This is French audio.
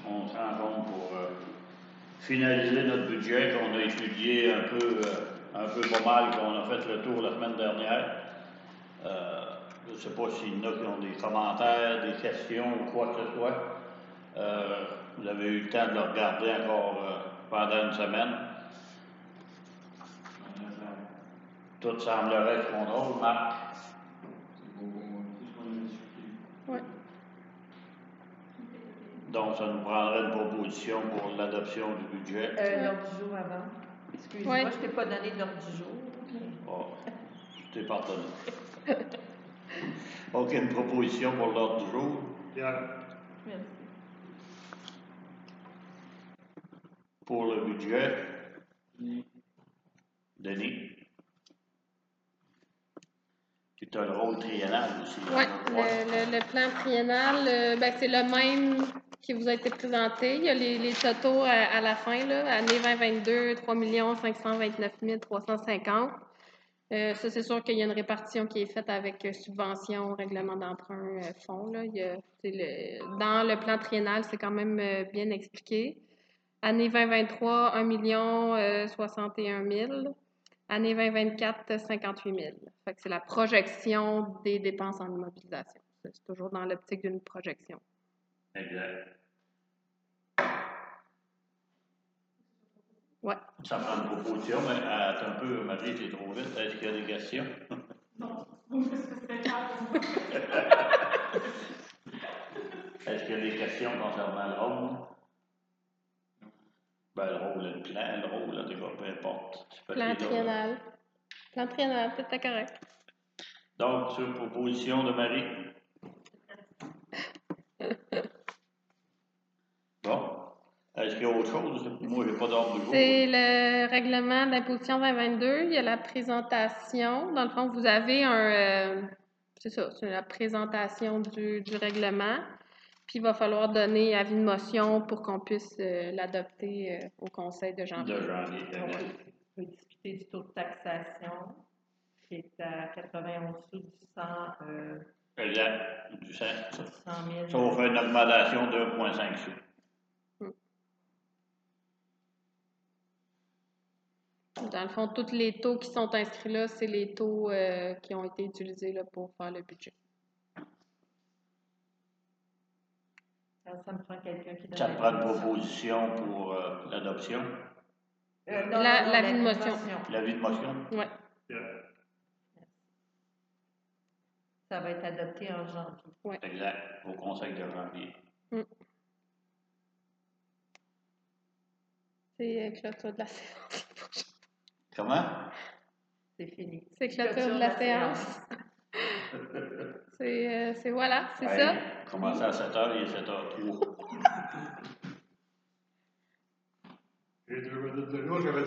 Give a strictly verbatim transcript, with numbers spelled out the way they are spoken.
on se rencontre pour euh, finaliser notre budget qu'on a étudié un peu, euh, un peu pas mal, qu'on a fait le tour la semaine dernière. Euh, je ne sais pas s'il y en a qui ont des commentaires, des questions ou quoi que ce soit. Euh, vous avez eu le temps de le regarder encore euh, pendant une semaine. Tout semblerait être drôle, Marc. Oui. Donc, ça nous prendrait une proposition pour l'adoption du budget. Euh, l'ordre du jour avant. Excuse-moi, Oui. je ne t'ai pas donné l'ordre du jour. Oh, je t'ai pardonné. OK, une proposition pour l'ordre du jour. Pierre. Merci. Pour le budget. Denis. Tu as le rôle triennal aussi. Oui, le, le, le plan triennal, euh, ben, c'est le même qui vous a été présenté. Il y a les, les totaux à, à la fin, là, année vingt vingt-deux, trois millions cinq cent vingt-neuf mille trois cent cinquante. Euh, ça, c'est sûr qu'il y a une répartition qui est faite avec euh, subvention, règlement d'emprunt, euh, fonds. Là. Il y a, le, dans le plan triennal, c'est quand même euh, bien expliqué. Année vingt vingt-trois, un million soixante et un mille. Année vingt vingt-quatre, cinquante-huit mille. Fait que c'est la projection des dépenses en immobilisation. C'est toujours dans l'optique d'une projection. Exact. Ouais. Ça prend une proposition, mais attends un peu, Marie, t'es trop vite. Est-ce qu'il y a des questions? Non, parce que c'était calme. Est-ce qu'il y a des questions concernant le rôle? Ben, le rôle, le plan, le rôle, là, déjà, peu importe. Plan triennal. Plan triennal, c'était correct. Donc, sur proposition de Marie. Bon. Est-ce qu'il y a autre chose? Moi, je n'ai pas d'ordre de jour. C'est le règlement d'imposition vingt vingt-deux. Il y a la présentation. Dans le fond, vous avez un... Euh, c'est ça, c'est la présentation du, du règlement. Puis, il va falloir donner avis de motion pour qu'on puisse euh, l'adopter euh, au conseil de janvier. De janvier. On peut discuter du taux de taxation qui est à quatre-vingt-onze sous du cent. Euh, exact. Du cent. cent mille. Ça va faire une augmentation de un virgule cinq sous. Dans le fond, tous les taux qui sont inscrits là, c'est les taux euh, qui ont été utilisés là, pour faire le budget. Alors, ça me prend quelqu'un qui donne. Ça me prend une proposition pour euh, l'adoption. Euh, non, la, non, non, l'avis de motion. L'avis de motion? Oui. Pierre. Ça va être adopté en janvier. Ouais. Exact. Au conseil de janvier. Mm. C'est euh, clôture de la séance. Comment? C'est fini. C'est clôture de la séance. c'est, euh, c'est voilà, c'est hey, ça. Commencer à sept heures, il est sept heures trois. Et de, de, de, de, j'avais